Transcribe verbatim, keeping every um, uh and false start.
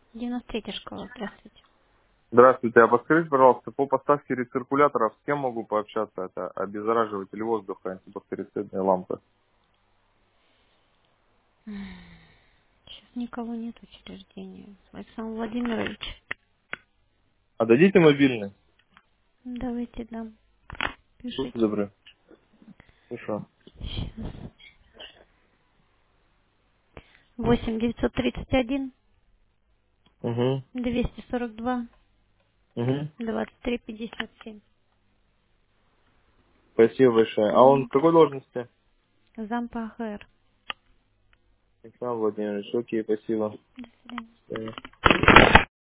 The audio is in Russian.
девяносто третья школа, здравствуйте. Здравствуйте, а подскажите, пожалуйста, по поставке рециркуляторов с кем могу пообщаться? Это обеззараживатель воздуха, антибактерицидные лампы. Сейчас никого нет в учреждении. Александр Владимирович, А дадите мобильный? давайте дам. Будьте Пишите. добры. Хорошо. Сейчас. восемь девятьсот тридцать один Угу. двести сорок два Угу. двадцать три пятьдесят семь. Спасибо большое. А он в Угу. какой должности? Зам по А Х Р. Александр Владимирович, окей, спасибо. До свидания. Э,